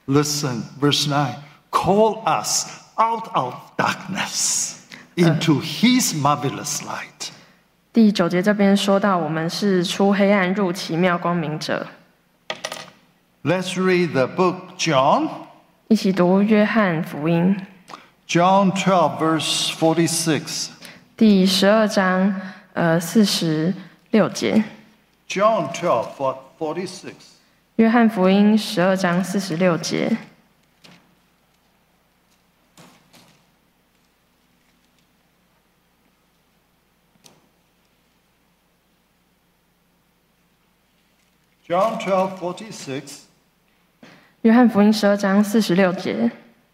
Listen, verse 9. Call us out of darkness into his marvelous light. 第9节这边说到，我们是出黑暗入奇妙光明者。 Let's read the book John. 一起读约翰福音。 John 12, verse 46. 第12章46节。 John 12, 46. 约翰福音12章46节。 John 12, 46. 约翰福音12章46节。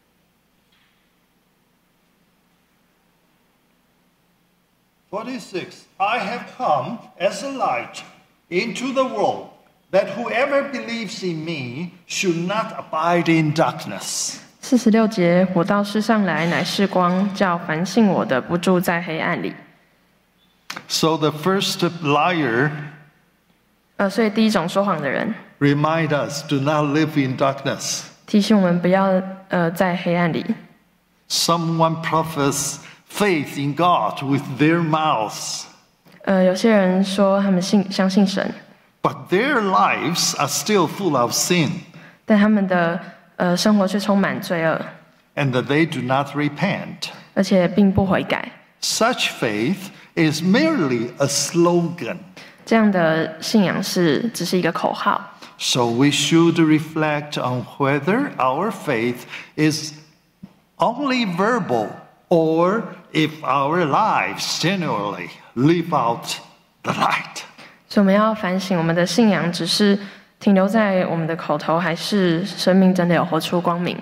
46. I have come as a light into the world, that whoever believes in me should not abide in darkness. 46节，我到世上来乃是光，叫凡信我的不住在黑暗里。 So the first liar 所以第一种说谎的人 remind us, do not live in darkness. 提醒我们不要在黑暗里。 Someone professes faith in God with their mouths, 有些人说他们相信神， but their lives are still full of sin, 但他们的生活却充满罪恶， and that they do not repent. 而且并不悔改。 Such faith is merely a slogan. 这样的信仰只是一个口号。 So we should reflect on whether our faith is only verbal or if our lives genuinely live out the light. 所以我们要反省，我们的信仰只是停留在我们的口头，还是生命真的有活出光明？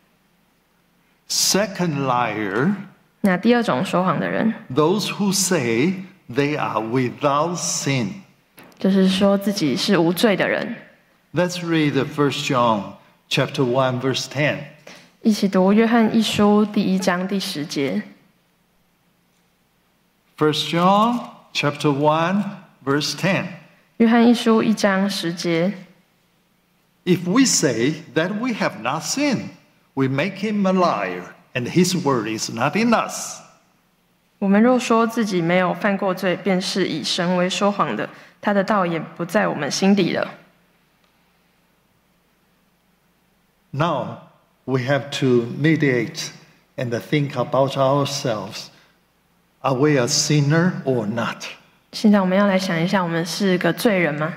Second liar, 那第二种说谎的人， those who say they are without sin. 就是说自己是无罪的人。 Let's read 1 John chapter 1, verse 10. 一起读约翰一书第1章第10节。 1 John chapter 1, verse 10. 约翰一书1章10节。 If we say that we have not sinned, we make him a liar, and his word is not in us. 我们若说自己没有犯过罪，便是以神为说谎的，他的道也不在我们心里了。 Now we have to meditate and think about ourselves. Are we a sinner or not? 现在我们要来想一下，我们是个罪人吗？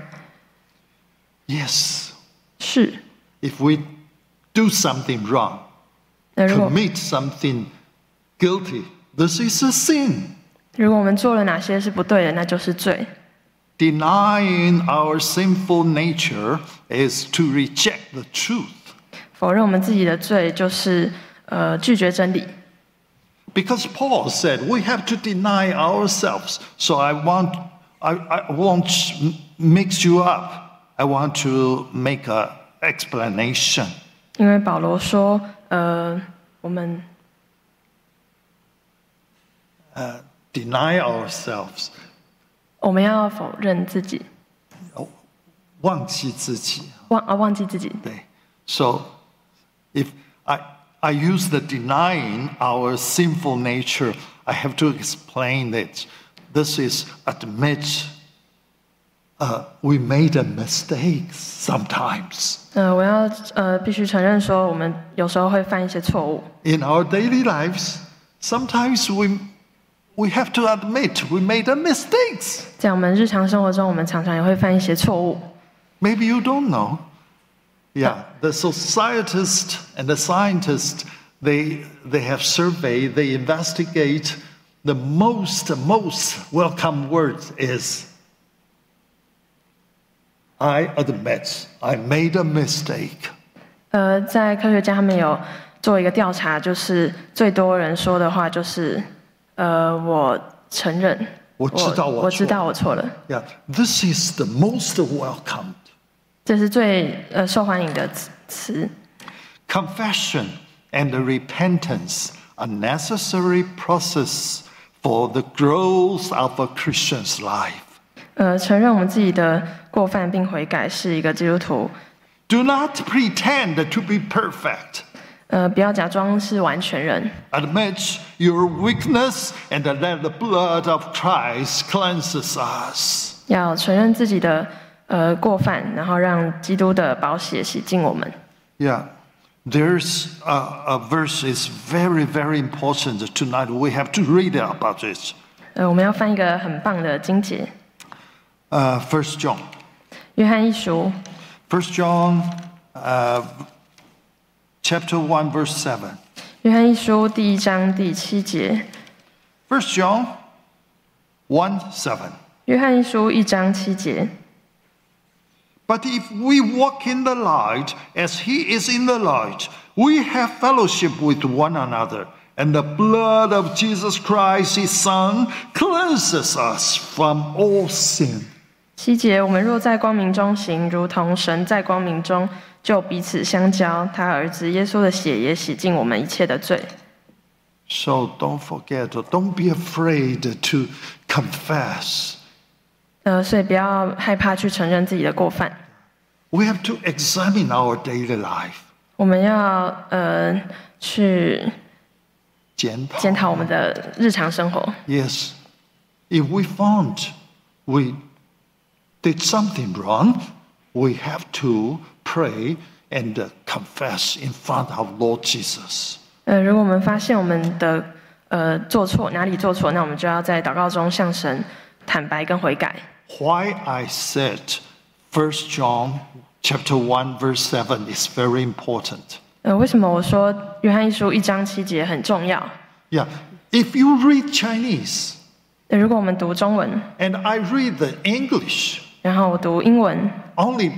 Yes. 是。 If we do something wrong, 如果 commit something guilty, this is a sin. 我们做了哪些是不对的，那就是罪。 Denying our sinful nature is to reject the truth. 否认我们自己的罪，就是拒绝真理。 Because Paul said we have to deny ourselves. So I won't mix you up. I want to make an explanation. 因为保罗说，我们 deny ourselves. 我们要否认自己， 忘记自己。 忘记自己。 对。So if I use the denying our sinful nature, I have to explain that this is admit we made a mistake sometimes. 我要必须承认说，我们有时候会犯一些错误。 In our daily lives, sometimes we have to admit we made a mistakes. 在我们日常生活中，我们常常也会犯一些错误。 Maybe you don't know. Yeah, the societists and the scientists, they have surveyed, they investigate. The most welcome word is, I admit I made a mistake. 在科学家他们有做一个调查，就是最多人说的话就是我承认，我知道我错了。 Yeah, this is the most welcomed. 这是最受欢迎的词。 Confession and repentance are necessary process for the growth of a Christian's life. 承认我们自己的过犯并悔改是一个基督徒 Do not pretend to be perfect. 不要假装是完全人。 Admit your weakness and let the blood of Christ cleanses us. 要承认自己的过犯，然后让基督的宝血洗净我们。 Yeah, there's a verse is very, very important tonight. We have to read about it. 我们要翻一个很棒的经节。 First John. 约翰一书。 First John, chapter 1, verse 7. 约翰一书第1章第7节。 First John 1:7. 约翰一书1章7节。 But if we walk in the light, as He is in the light, we have fellowship with one another, and the blood of Jesus Christ, His Son, cleanses us from all sin. 7节，我们若在光明中行，如同神在光明中，就彼此相交。他儿子耶稣的血也洗净我们一切的罪。 So don't forget, don't be afraid to confess. 所以不要害怕去承认自己的过犯。 We have to examine our daily life. 我们要去检讨我们的日常生活。 Yes, if we found we did something wrong, we have to pray and confess in front of Lord Jesus. 如果我们发现我们的做错，哪里做错，那我们就要在祷告中向神坦白跟悔改。 Why I said 1 John chapter 1 verse 7 is very important. 为什么我说约翰一书1章7节很重要？ Yeah, if you read Chinese, 如果我们读中文 and I read the English, 然后我读英文 only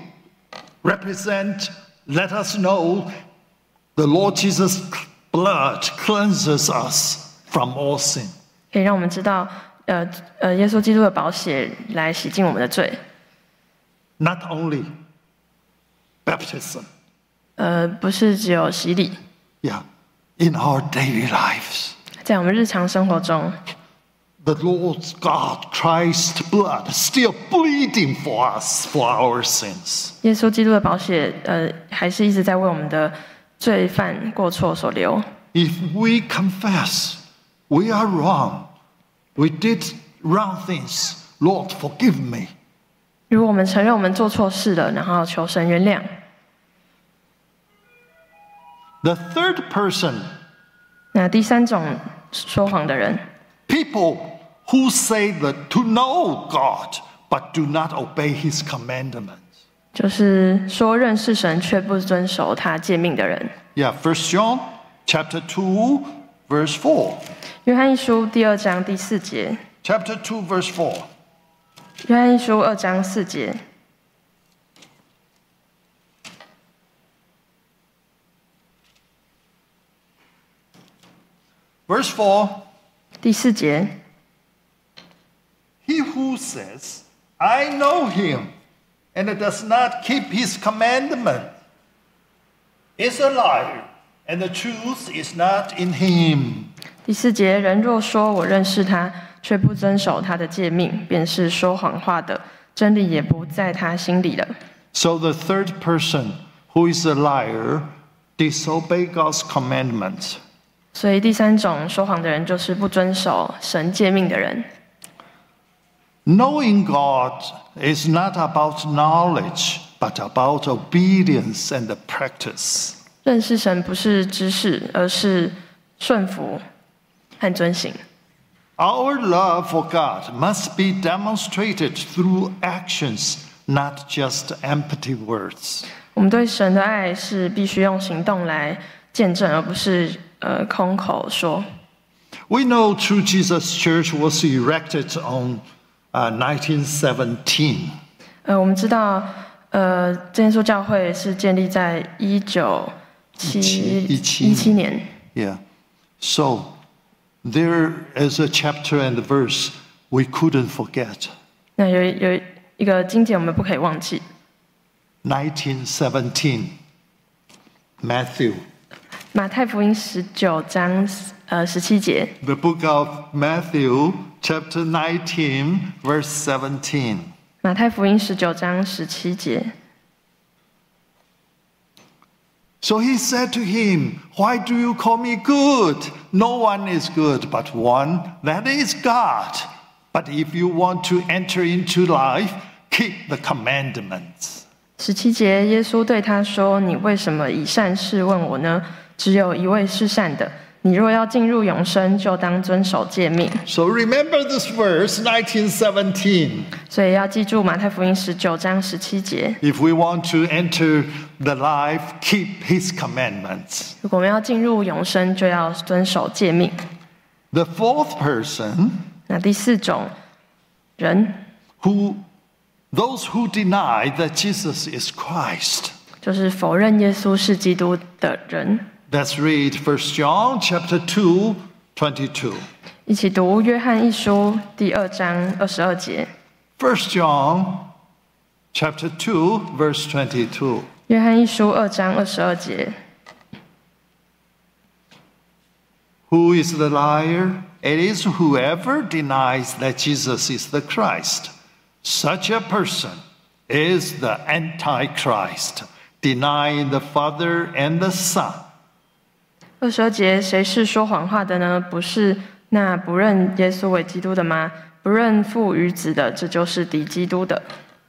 let us know the Lord Jesus' blood cleanses us from all sin. 可以让我们知道耶稣基督的宝血来洗净我们的罪。 Not only baptism. 不是只有洗礼。 Yeah, in our daily lives. 在我们日常生活中 The Lord God Christ's blood still bleeding for us for our sins. 耶稣基督的宝血还是一直在为我们的罪犯过错所流。 If we confess we are wrong, we did wrong things, Lord forgive me. 如果我们承认我们做错事了，然后求神原谅。 The third person. 那第3种说谎的人 People who say that to know God but do not obey His commandments. 就是说认识神却不遵守他诫命的人。 Yeah, 1 John chapter 2 verse 4. 约翰一书第2章第4节。 Chapter 2 verse 4. 约翰一书2章4节。 Verse 4. 第4节。 He who says, I know him, and does not keep his commandment, is a liar, and the truth is not in him. 第4节，人若说我认识他，却不遵守他的诫命，便是说谎话的，真理也不在他心里了。 So the third person, who is a liar, disobey God's commandments. 所以第3种说谎的人，就是不遵守神诫命的人。 Knowing God is not about knowledge, but about obedience and practice. 认识神不是知识，而是顺服和遵行。 Our love for God must be demonstrated through actions, not just empty words. 我们对神的爱是必须用行动来见证，而不是空口说。 We know True Jesus Church was erected on 1917. 我们知道，真耶稣教会是建立在1917年。 Yeah, so there is a chapter and verse we couldn't forget. 那有一个经节我们不可以忘记。 1917, Matthew. 马太福音19章17节。 The book of Matthew, chapter 19, verse 17. 马太福音19章17节。 So he said to him, Why do you call me good? No one is good but one, that is God. But if you want to enter into life, keep the commandments. 17节，耶稣对他说：“你为什么以善事问我呢？只有一位是善的。你若要进入永生，就当遵守诫命。” So remember this verse, 19:17. 所以要记住马太福音19章17节。 If we want to enter the life, keep his commandments. 如果我们要进入永生，就要遵守诫命。 The fourth person, 那第4种人 those who deny that Jesus is Christ. 就是否认耶稣是基督的人。 Let's read 1 John chapter 2, 22. 一起读约翰一书第2章22节。 1 John chapter 2, verse 22. 约翰一书2章22节。 Who is the liar? It is whoever denies that Jesus is the Christ. Such a person is the Antichrist, denying the Father and the Son. 22节，谁是说谎话的呢？不是那不认耶稣为基督的吗？不认父与子的，这就是敌基督的。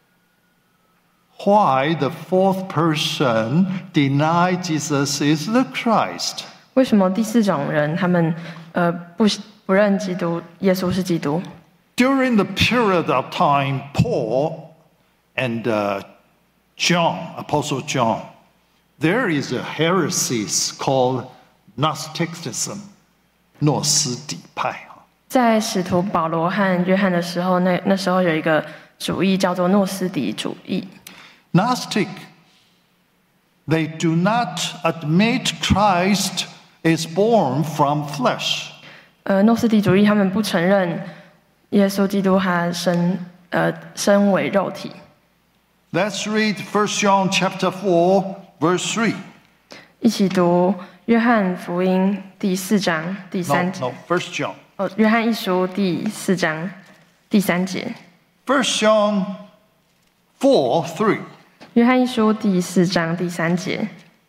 Why the fourth person denied Jesus is the Christ? 为什么第4种人他们不认基督耶稣是基督？ During the period of time, Paul and John, Apostle John, there is a heresy called Gnosticism, 诺斯底派。 在使徒保罗和约翰的时候，那时候有一个主义叫做诺斯底主义。 Gnostic, they do not admit Christ is born from flesh. 诺斯底主义他们不承认耶稣基督他身为肉体。 Let's read 1 John chapter 4, verse 3. 一起读约翰福音第4章第3节。 No, 1 John. 约翰一书第4章第3节。 1 John 4, 3. 约翰一书第4章第3节。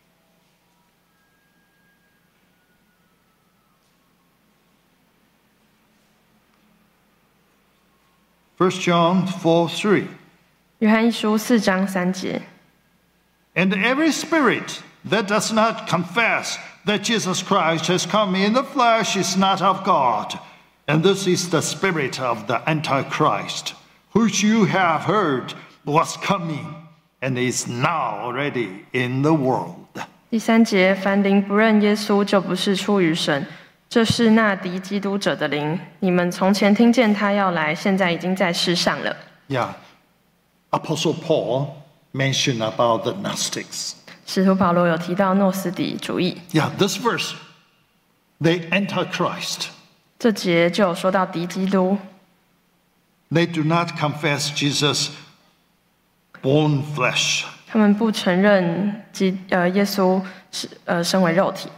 1 John 4, 3. 约翰一书4章3节。 And every spirit that does not confess that Jesus Christ has come in the flesh is not of God. And this is the spirit of the Antichrist, which you have heard was coming and is now already in the world. 第3节，凡灵不认耶稣，就不是出于神。这是那敌基督者的灵。你们从前听见他要来，现在已经在世上了。 Yeah, Apostle Paul mentioned about the Gnostics. 使徒保罗有提到诺斯底主义。 Yeah, this verse, the Antichrist. 这节就有说到敌基督。 They do not confess Jesus born flesh. 他们不承认耶稣是身为肉体。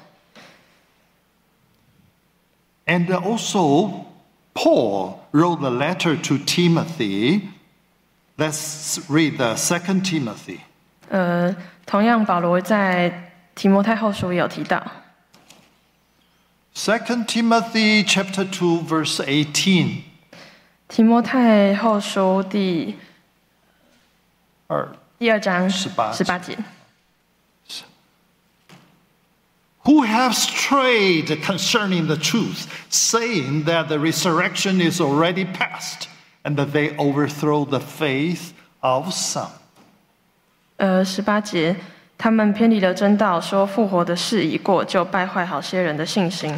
And also, Paul wrote a letter to Timothy. Let's read the 2 Timothy. 同样，保罗在提摩太后书也有提到。 2 Timothy chapter 2, verse 18. 提摩太后书第2章18节。 Who have strayed concerning the truth, saying that the resurrection is already past, and that they overthrow the faith of some. 18节，他们偏离了真道，说复活的事已过，就败坏好些人的信心。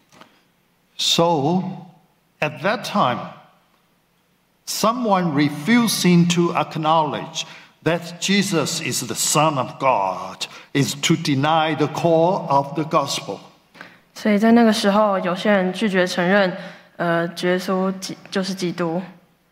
So, at that time, someone refusing to acknowledge that Jesus is the Son of God is to deny the core of the gospel. 所以在那个时候，有些人拒绝承认，耶稣就是基督。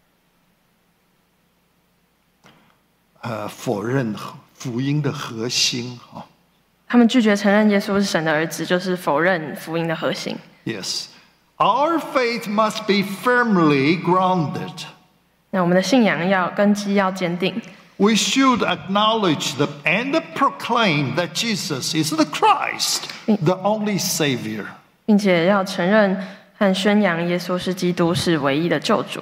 否认福音的核心。 他们拒绝承认耶稣是神的儿子，就是否认福音的核心。 Yes, our faith must be firmly grounded. 那我们的信仰根基要坚定。 We should acknowledge and proclaim that Jesus is the Christ, the only Savior. 并且要承认和宣扬耶稣是基督，是唯一的救主。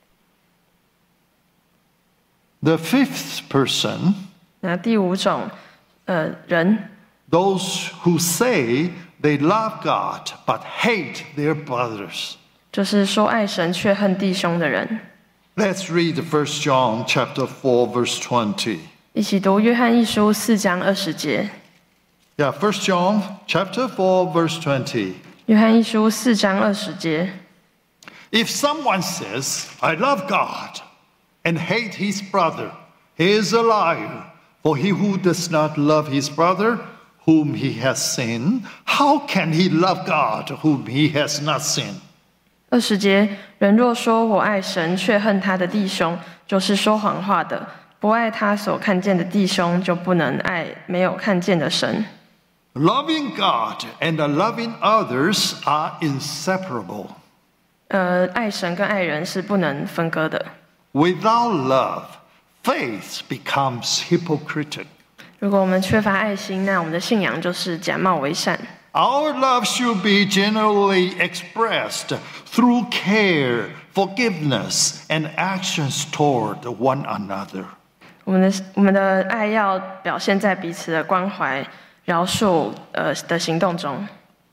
The fifth person, 那第五种人 those who say they love God but hate their brothers. 就是说爱神却恨弟兄的人。 Let's read 1 John chapter 4, verse 20. 一起读约翰一书4章20节。 Yeah, 1 John chapter 4, verse 20. 约翰一书4章20节。 If someone says, I love God, and hate his brother, he is a liar. For he who does not love his brother, whom he has seen, how can he love God, whom he has not seen? 20节，人若说我爱神，却恨他的弟兄，就是说谎话的；不爱他所看见的弟兄，就不能爱没有看见的神。 Loving God and loving others are inseparable. 爱神跟爱人是不能分割的。 Without love, faith becomes hypocritical. 如果我们缺乏爱心，那我们的信仰就是假冒为善。 Our love should be generally expressed through care, forgiveness, and actions toward one another. 我们的爱要表现在彼此的关怀、饶恕的行动中。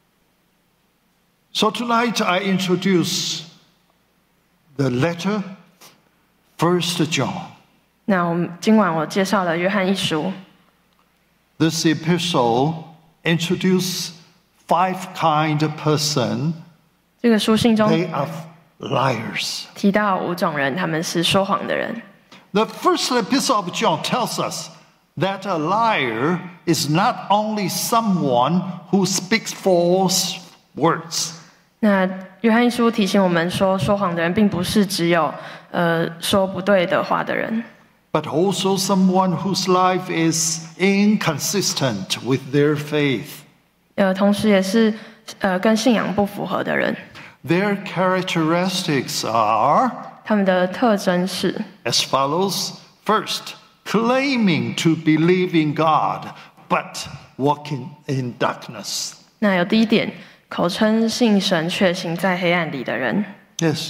So tonight I introduce the letter 1 John. 那今晚我介绍了约翰一书。 This epistle introduces 5 kind of person. 这个书信中 They are liars. 提到5种人，他们是说谎的人。 The first epistle of John tells us that a liar is not only someone who speaks false words. 那约翰一书提醒我们说，说谎的人并不是只有说不对的话的人， but also someone whose life is inconsistent with their faith. 同时也是跟信仰不符合的人。 Their characteristics are 他们的特征是 as follows. First, claiming to believe in God, but walking in darkness. 那有第一点，口称信神却行在黑暗里的人。 Yes.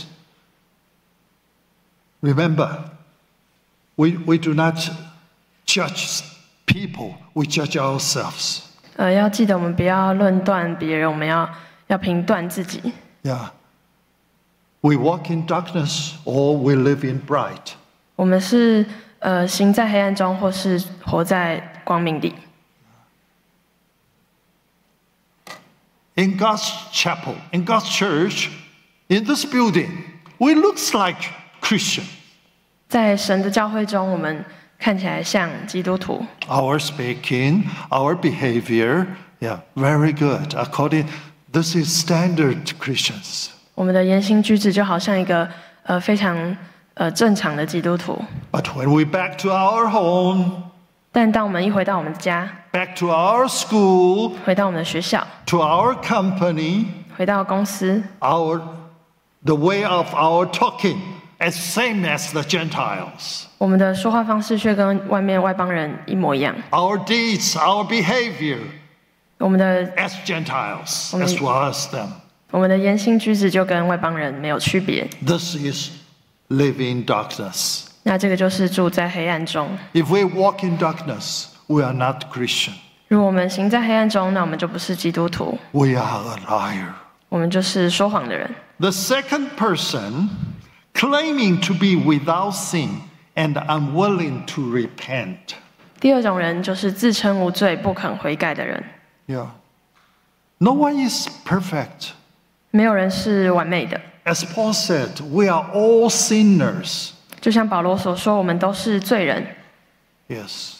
Remember, we do not judge people, we judge ourselves. 要记得我们不要论断别人，我们要评断自己。 Yeah. We walk in darkness or we live in bright. 我们是行在黑暗中，或是活在光明里。 In God's chapel, in God's church, in this building, we look like Christian. 在神的教会中，我们看起来像基督徒。 Our speaking, our behavior, yeah, very good. This is standard Christians. 我们的言行举止就好像一个非常正常的基督徒。 But when we back to our home, 但当我们一回到我们的家， back to our school, 回到我们的学校， to our company, 回到公司， the way of our talking is same as the Gentiles. 我们的说话方式却跟外邦人一模一样。 Our deeds, our behavior 我们的 as Gentiles, as well as them. 我们的言行举止就跟外邦人没有区别。 This is living in darkness. 那这个就是住在黑暗中。 If we walk in darkness, we are not Christian. 如果我们行在黑暗中，那我们就不是基督徒， We are a liar. 我们就是说谎的人。 The second person claiming to be without sin and unwilling to repent. 第二种人就是自称无罪、不肯悔改的人。 Yeah. No one is perfect. 没有人是完美的， As Paul said, we are all sinners. 就像保罗所说，我们都是罪人。 Yes.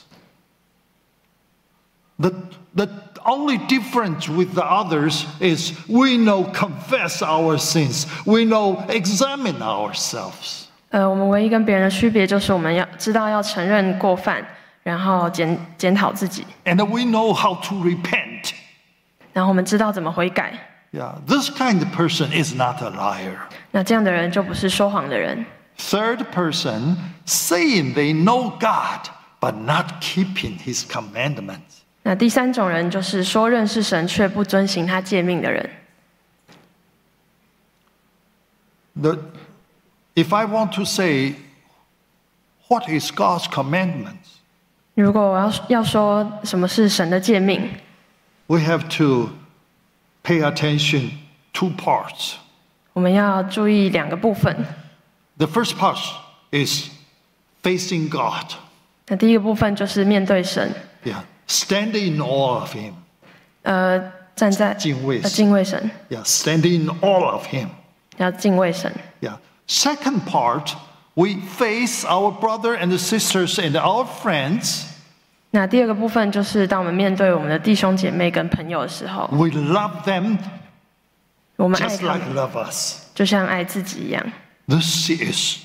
The only difference with the others is we know confess our sins. We know examine ourselves. 我们唯一跟别人的区别就是我们要知道要承认过犯，然后检讨自己， And we know how to repent. 然后我们知道怎么悔改。 Yeah, this kind of person is not a liar. 那这样的人就不是说谎的人。 Third person, saying they know God, but not keeping his commandments. 那第三种人就是说认识神却不遵行他诫命的人。 If I want to say, what is God's commandments? 如果我要说什么是神的诫命， We have to pay attention two parts. 我们要注意两个部分。 The first part is facing God. 那第一个部分就是面对神， Yeah, standing in awe of Him. 站在敬畏神。 敬畏神， Yeah, standing in awe of Him. 要敬畏神。 Yeah. Second part, we face our brother and sisters and our friends. 那第二个部分就是当我们面对我们的弟兄姐妹跟朋友的时候， We love them 我们爱 just 他 like 们 love us. 就像爱自己一样。 This is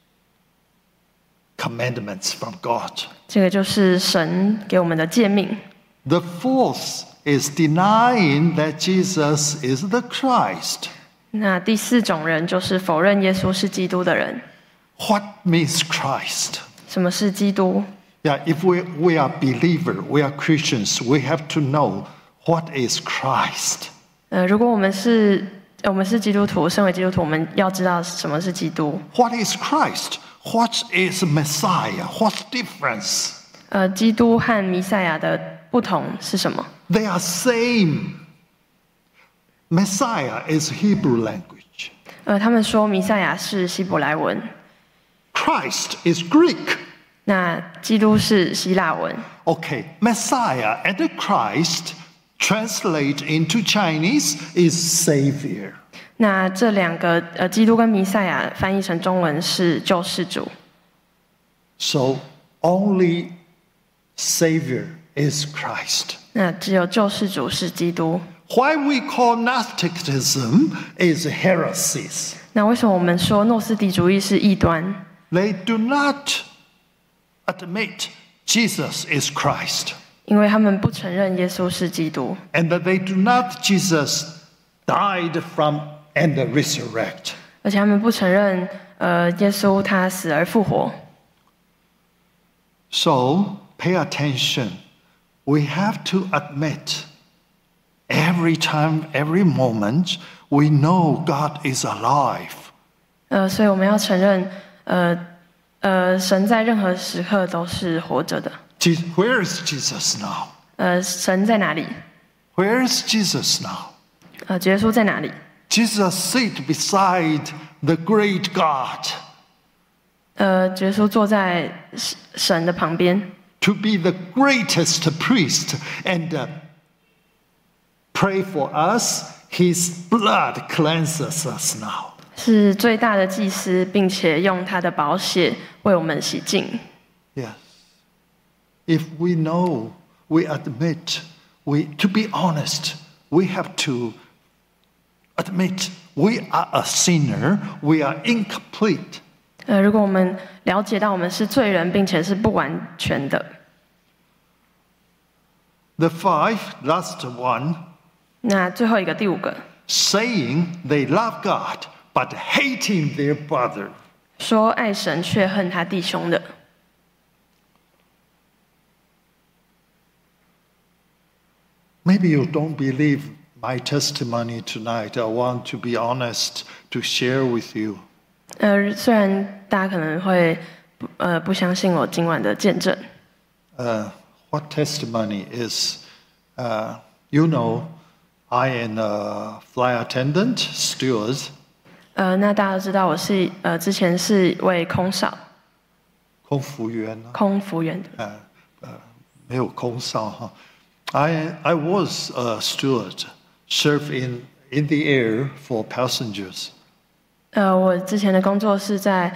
commandments from God. 这个就是神给我们的诫命。 The fourth is denying that Jesus is the Christ. 那第四种人就是否认耶稣是基督的人。 What means Christ? 什么是基督？ Yeah, if we are believer, we are Christians, we have to know what is Christ. 如果我们是基督徒，身为基督徒，我们要知道什么是基督。 What is Christ? What is Messiah? What's difference? 基督和弥赛亚的不同是什么？ They are same. Messiah is Hebrew language. 他们说弥赛亚是希伯来文， Christ is Greek. 那基督是希腊文。 Okay, Messiah and Christ translate into Chinese is Savior. 那这两个基督跟弥赛亚翻译成中文是救世主。 So only Savior is Christ. 那只有救世主是基督。 Why we call Gnosticism is heresies. 那为什么我们说诺斯底主义是异端？ They do not admit Jesus is Christ. 因为他们不承认耶稣是基督， And that they do not Jesus died from and resurrect. 而且他们不承认耶稣他死而复活。 So pay attention. We have to admit every time, every moment, we know God is alive. 所以我们要承认，神在任何时刻都是活着的。 Where is Jesus now? 神在哪里？ Where is Jesus now? 耶稣在哪里？ Jesus sit beside the great God 耶稣坐在神的旁边， to be the greatest priest and pray for us. His blood cleanses us now. 是最大的祭司，并且用他的宝血为我们洗净。 Yes. If we know, we admit, to be honest, we have to admit we are a sinner, we are incomplete. 如果我们了解到我们是罪人，并且是不完全的。 The last one, 那最后一个，第五个， saying they love God, but hating their brother. 说爱神却恨他弟兄的。 Maybe you don't believe my testimony tonight. I want to be honest to share with you. 虽然大家可能会不相信我今晚的见证。 What testimony is, you know, I am a flight attendant, steward. 那大家都知道我是之前是一位空少， 空服员啊， 空服员的。 没有空少哈。I was a steward, serve in the air for passengers. 我之前的工作是在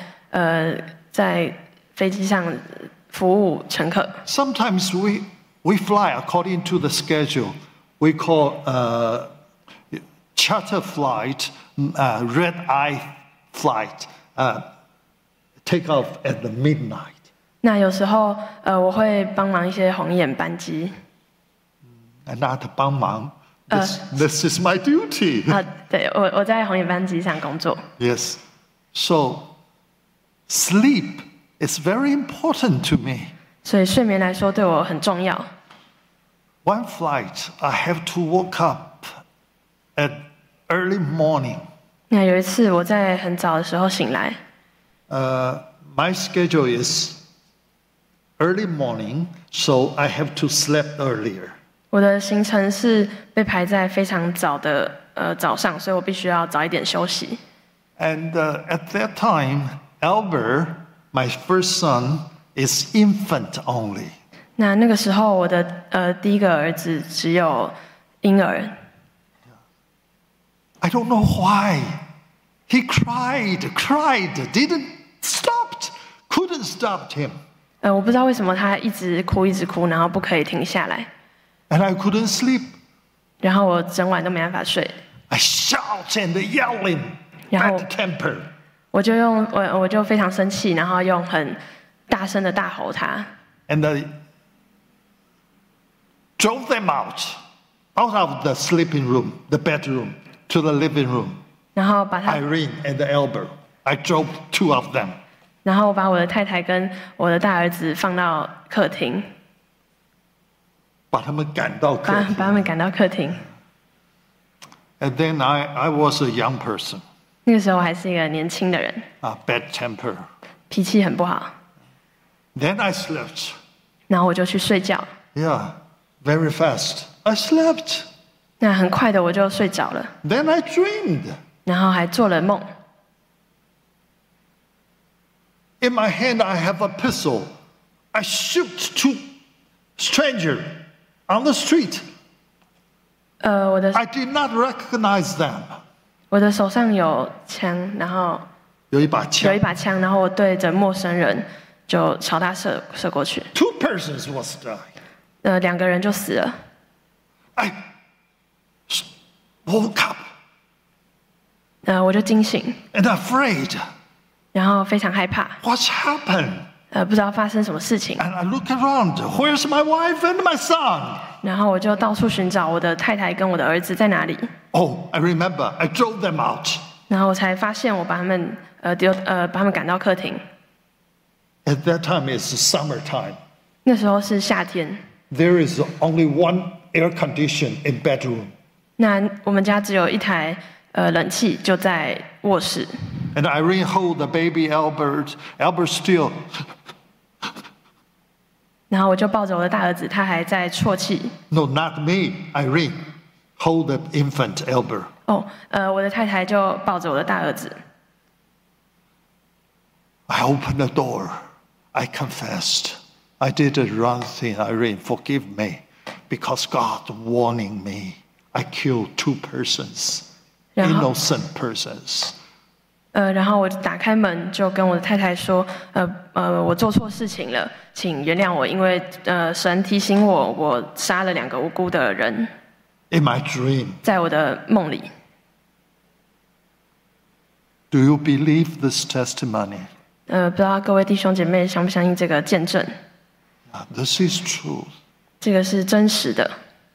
飞机上服务乘客。 Sometimes we fly according to the schedule. We call charter flight, red eye flight, take off at the midnight. 那有时候我会帮忙一些红眼班机。 Not 帮忙. This is my duty. 对，我在红眼班机上工作。 Yes. So sleep is very important to me. 所以睡眠来说对我很重要。 One flight, I have to wake up at early morning. 那有一次我在很早的时候醒来， My schedule is early morning, so I have to sleep earlier. 我的行程是被排在非常早的早上，所以我必须要早一点休息。 And at that time, Albert, my first son, is infant only. 那个时候我的第一个儿子只有婴儿， I don't know why. He cried, didn't stop, couldn't stop him. 我不知道为什么他一直哭，然后不可以停下来， And I couldn't sleep. 然后我整晚都没办法睡， I shout and yelling, 然后 bad temper. 我就非常生气，然后用很大声的大吼他， And I drove them out of the sleeping room, the bedroom, to the living room. 然后把他 Irene and Albert. I drove 2 of them. 然后把我的太太跟我的大儿子放到客厅， 把他们赶到客厅。 把他们赶到客厅。 And then I was a young person, 那个时候我还是一个年轻的人， bad temper. 脾气很不好。 Then I slept. 然后我就去睡觉， Yeah, very fast. I slept. 那很快的我就睡着了， Then I dreamed. 然后还做了梦。 In my hand, I have a pistol. I shoot 2 strangers on the street. 我的 I did not recognize them. 我的手上有枪，然后有一把枪。 有一把枪，然后我对着陌生人就朝他射过去， 2 persons was dying. 2个人就死了。 I woke up 我就惊醒， and afraid. 然后非常害怕， What's happened? 不知道发生什么事情， And I look around. Where's my wife and my son? 然后我就到处寻找我的太太跟我的儿子在哪里， Oh, I remember. I drove them out. 然后我才发现我把他们把他们赶到客厅。 At that time, it's summertime. 那时候是夏天， There is only one air condition in bedroom. 那我们家只有一台冷气，就在卧室。 And Irene hold the baby Albert. Albert still. 然后我就抱着我的大儿子，他还在啜泣。 No, not me. Irene hold the infant Albert. 我的太太就抱着我的大儿子。 I opened the door. I confessed. I did the wrong thing. Irene, forgive me. Because God warning me. I killed 2 persons. 然后 Innocent persons. 然后我就打开门，就跟我的太太说，我做错事情了，请原谅我，因为神提醒我，我杀了2个无辜的人， In my dream. 在我的梦里。 Do you believe this testimony? 不知道各位弟兄姐妹相不相信这个见证？ This is truth. 这个是真实的。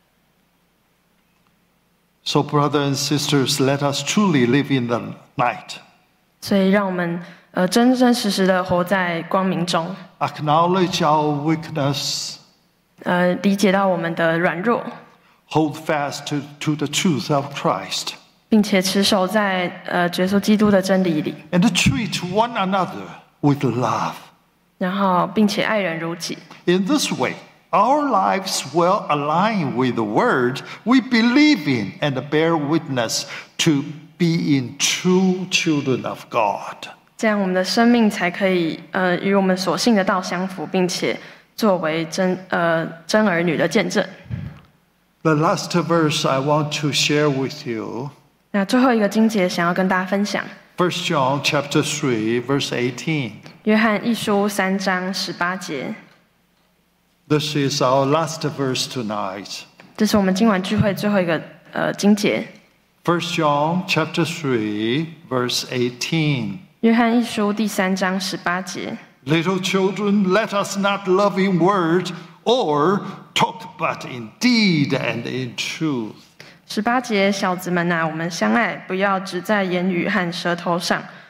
So, brothers and sisters, let us truly live in the light. 所以让我们真真实实的活在光明中， Acknowledge our weakness. 理解到我们的软弱， Hold fast to the truth of Christ. 并且持守在耶稣基督的真理里， And treat one another with love. 然后并且爱人如己。 In this way, our lives will align with the word we believe in and bear witness to being true children of God. 这样我们的生命才可以与我们所信的道相符，并且作为真儿女的见证。 The last verse I want to share with you, 那最后一个经节想要跟大家分享， 1 John chapter 3, verse 18. 约翰一书3章18节， This is our last verse tonight. 这是我们今晚聚会最后一个经节。 1 John chapter 3, verse 18. 约翰一书第3章18节， Little children, let us not love in word or talk, but in deed and in truth. 18节，小子们啊，我们相爱，不要只在言语和舌头上，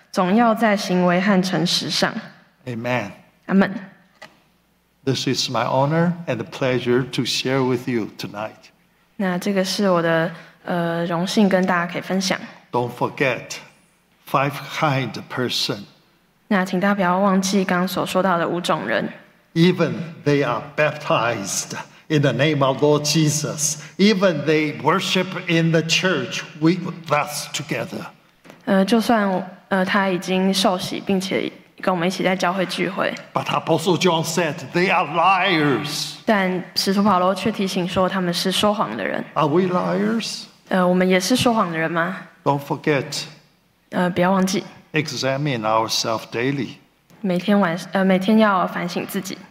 总要在行为和诚实上。 Amen. 阿们。 This is my honor and pleasure to share with you tonight. 那这个是我的荣幸，跟大家可以分享。 Don't forget, 5 kind person. 那请大家不要忘记刚刚所说到的5种人， Even they are baptized in the name of Lord Jesus. Even they worship in the church with us together. 就算他已经受洗，并且跟我们一起在教会聚会， But Apostle John said they are liars. 但使徒保罗却提醒说他们是说谎的人。 Are we liars? 我们也是说谎的人吗？ Don't forget, 不要忘记， examine ourselves daily. 每天要反省自己。